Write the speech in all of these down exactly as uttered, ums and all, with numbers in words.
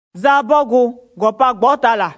Zabogo gopa gbotala.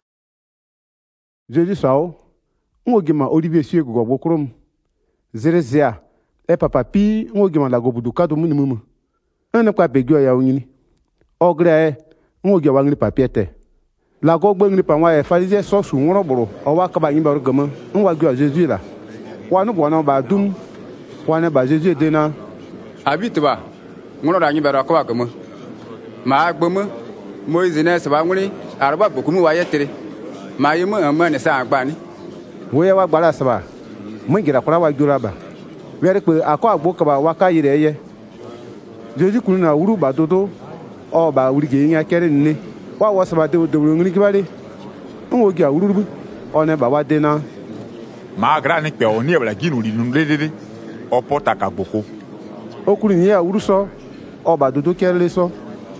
Jésus sao, ngogima Olivier siego go bokrom. Zerezia, e papa pi ngogima la go buduka do muni mumu. Ene kwa begyo ya unyini. Ogre e ngogya wangli papiete. La go gbengli pa wa e farize so su nworo boro o wa kaba yimba rugama. Nwa gyo Jésus la. Wa no bona ba dum. Wa ne ba Jésus de na. Abitwa. Ngoro da yimba ra ko agama. Ma agbama. Moise ne saba nguri arba bokumu wa yetere. Ma yimu amma ne sa agbani. Wo ya wa gbara saba. Mo gira kura wa jura ba. Were pe akọ agbo kaba wa ka yire ye. Jésus kunu na uru ba dodo. O ba uri ge nya kere nne. Wa wo saba de de ngri kibale. Nwo gi awuru o ne ba wa de na. Ma gra ni pe oni e bla ginu ri nu ledede. O pota ka gboko. Okuru ni ya uru so. O ba dodo kere le so.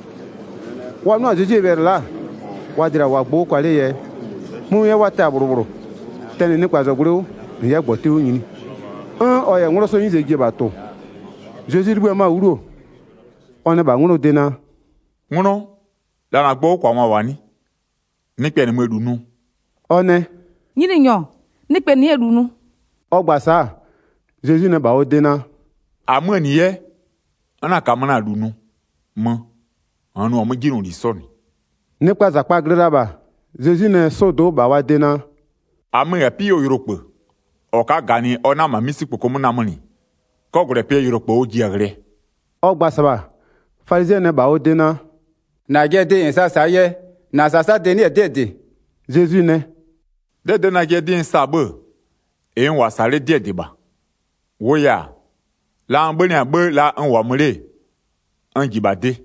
Wa no Jésus ver la. Wa dira wa gbo kwale ye. Mu ye wa ta buruburu. Tene ni kwa zoguru. Ye gbote onyini. An o ye nworo so yin ze gi ba to. Jésus ribu ma uru. One ba nworo de na. Ngono la na gbo kwa wa wani. Ni pe ni medu nu. One. Nyini nyo. Ni pe ni edu nu. Ogba sa. Jésus ne ba o de na. Amani ye. Ana kamana du nu. Mo. Anu o mo ginu ri so ni. Ni kwa za pa greda ba. Jésus ne so do ba wa de na. Ame ya pi Europe. O ka gani ona ma misi poko mu na moni. Ko gure pi Europe o ji agre. Ogba sa ba. Pharisien ne ba o de na. Na ge de insa sa ye. Na sa sa de ni e de de. Jésus ne. De de na ge din sa be. E nwa sare de de ba. Wo ya. La an be ni be la an wa mure. An ji ba de.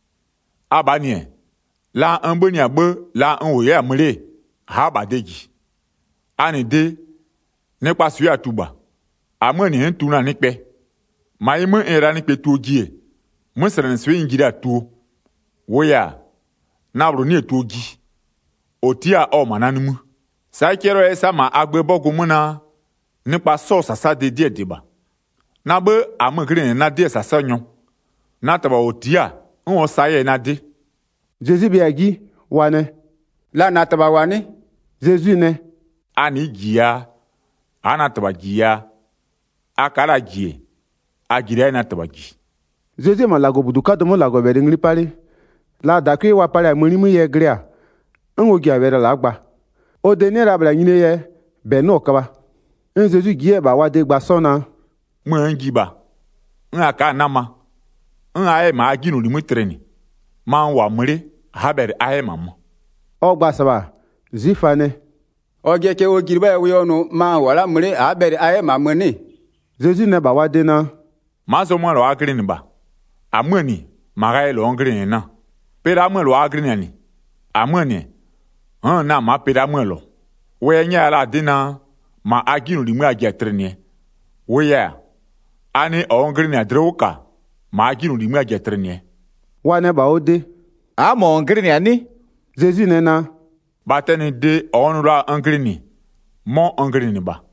Abanie. La an be ni be la an wo ya mure. Ha ba de ji. Ani de. Ne pa suya tuba. Amani hen tuna ni pe. Ma yime era ni pe tu ogie. Mo sere nse ingira tu. Wo ya. Na bro ni etu ogi. Otia o mananimu. Sa kero esa ma agbe bogo mu na. Ni pa so sasa de die de ba. Na be amagre na de sasa nyon. Na taba otia. Nwo saye na de. Jésus bi agi wane. La na taba wani. Jésus ne. Ani gia. Ana taba gia. Akara gie. Agira na taba gi. Jésus ma lago buduka do mo lago be ngri pare. La da kwe wa pare amuri mu ye grea. Nwo gi avere la gba. O de ne ra bla nyine ye be no kaba. En Jésus gie ba wa de gba sona. Mo ngi ba. Nga ka nama. Nga e ma ginu limu treni. Ma wa mure haber aye mamo. Ogba saba. Zifane. Oge ke o girba we onu ma wala mure a bere aye ma mani. Jésus ne ba wa de na. Ma so mo lo agri ni ba. Amani ma ga lo ngri ni na. Pera mo lo agri ni. Amani. Han na ma pera mo lo. We nya la de na ma aginu limu agi treni. We ya. Ani o ngri ni adroka. Ma aginu limu agi treni. Wa ne ba o de. A mo ngri ni ani. Jésus ne na. Bateni de onura angri ni. Mon angri ni ba.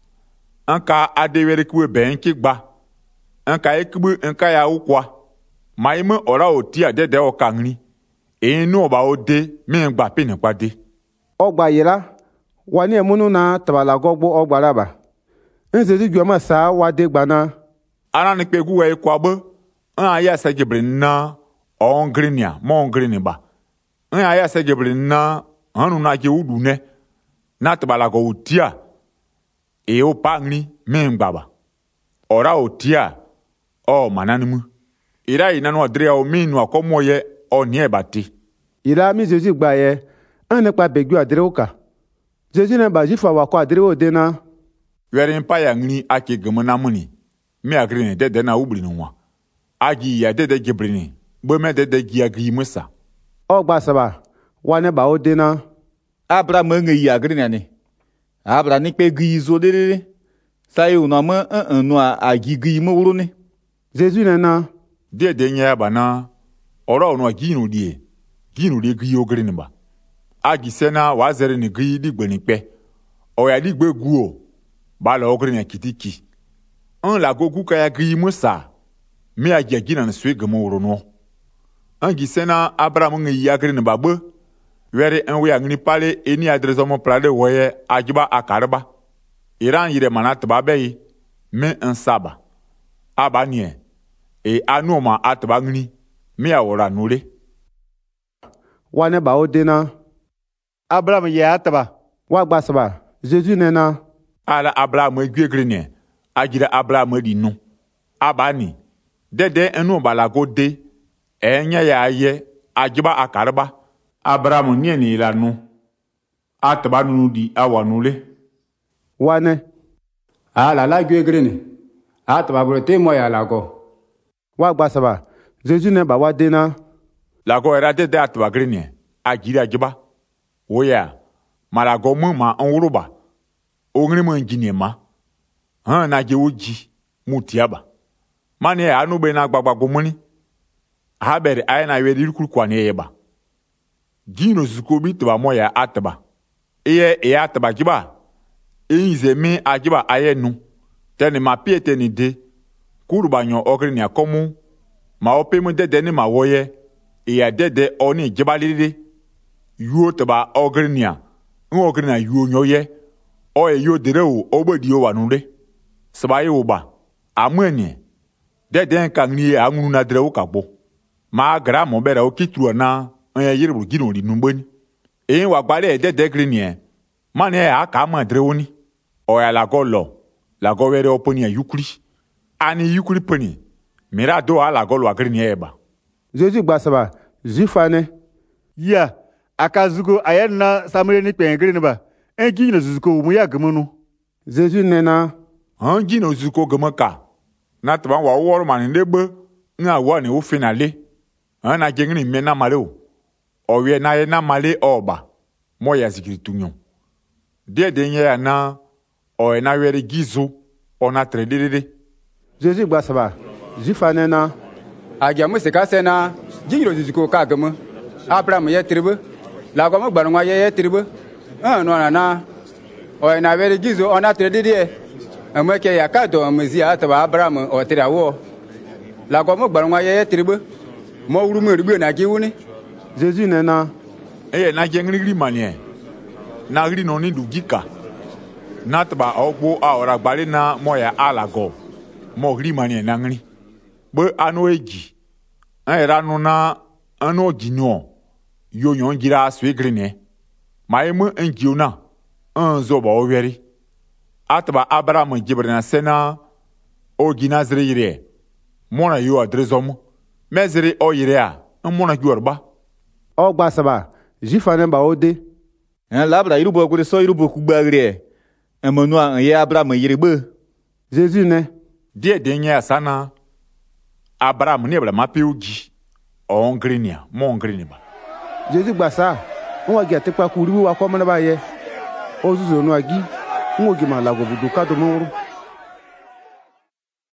Anka adewere kuwe be enki gba. Anka ekibu anka ya ukwa. Ma ime ora oti adede o kangri. E nu oba o de mi ngba pe ni kwa de. Ogba yira. Wa ni emunu na tabala gogbo ogba raba. En Jésus gyo ma sa wa de gba na. Ana ni pe guwe kwa be. An aya sa gebre na ongri ni a mon angri ni ba. An aya sa gebre na hanu na ke udu ne na tabala go utia e o pangni mengbaba ora otia o mananimu ira ina no adria o minu akomoye o nie bati ira mi Jésus gba ye an pa begbu adre oka Jésus na ba jifa wa ko adre o de na werin pa ya ngni ake gmana muni mi agri ne de de na ubri no wa agi ya de de gebrini bo me de de gi agi musa ogba saba wa ne ba o de na. Abra manga yi agri ni ani. Abra ni pe gi zo de de. Sa yo na ma an an no a gi gi mo wuro ni. Jésus ne na. De de nya ba na. Ora ono gi nu die. Gi nu de gi ogri ni ba. Agi sena wa zere ni gi di gbe ni pe. O ya di gbe gu o. Ba la ogri ni kitiki. An la gogu ka ya gi mo sa. Mi agi gi na swe gmo wuro no. Angi sena Abraham ngi yakri ne babe. Were en we angni pale eni adresomo plade woye ajiba akarba. Iran yire manat babe me en saba. Aba nie. E anuma atba ngni mi awora nule. Wane ba odena. Abraham ye ataba. Wa gbasaba. Jésus nena. Ala Abraham egwegre ne. Ajira Abraham di nu. Aba ni. Dede enu balago de. Enya ya ye ajiba akarba. Abraham nie ni la nu. Atba nu di awanule. Wane. Ala la gwegre ne. Atba brote mo ya lago. Wa gbasaba. Jésus ne ba wadena. Lago era dede atba grene. Ajira ajiba. Oya. Malago mu ma onwuruba. Ongri mu njine ma. Han na je oji mutiaba. Mane anu be na gbagbago muni. Habere ay na wedi kurukwa ne yeba. Gino zukobi tba moya atba. Eye e atba jiba. Einze mi ajiba ayenu. Teni ma piete ni de. Kurubanyo ogri ni akomu. Ma ope mu dede ni ma woye. Eya dede oni jiba lide. Yuo tba ogri ni a. Ogri na yuo nyoye. Oye yo dere o obedi o wanule. Sabaye oba. Amwenye. Dede nka ngni angunu na dere o kagbo. Ma gra mo bere o kitru na onye yiribu gino di numbeni. E wa gbale dede green ye. Mane aka ma dere oni. Oya lago lo. Lago were oponi ya yukuri. Ani yukuri poni. Mira do a lago lo green ye ba. Jésus gbasaba. Zifane. Ya. Akazuko ayena samire ni pengre ne ba. Engi na zuko mu ya gamunu. Jésus nena. Angi no zuko gamaka. Na tba wa woro man ndebe. Nga wa ni o finale. Ana jengni mena male o. Owe na ye na male oba. Mo ya zikiritunyo. Die denye ya na o na were gizo ona tredede. Jésus gbasaba. Zifane na. Agia mu se ka sena jingiro zuko ka gama. Abraham ye tribe. La go mo gbarwa ye ye tribe. Ah no na na. O na were gizo ona tredede. Ameke ya ka do amezi ataba Abraham o tirawo. La go mo gbarwa ye ye tribe. Mo wuru mo rigbe na giwuni. Jésus nena. Eye na jengri ri manie. Na ri no ni dugika. Natba ogbo a ora gbale na moya alago. Mo ri manie na ngri. Be anu eji. An era no na anu ojino. Yo yon gira swegri ne. Ma emu enjiona. An zoba oweri. Atba Abraham jibre na sena o ginazre yire. Mona yo adrezomu. Mezere o yire a. Mona gyorba. O gbasaba. Zifane ba ode. En labra irubo gure so irubo kugbagre. Emonu an ye Abraham yirebe. Jésus ne. Die denye asana. Abraham ne bla mapiugi. O ngrinia, mo ngrinia. Jésus gbasa. Nwa gi atekpa ku ribu wa ko mena ba ye. O zuzo no agi. Nwo gi ma lago budu ka do mo.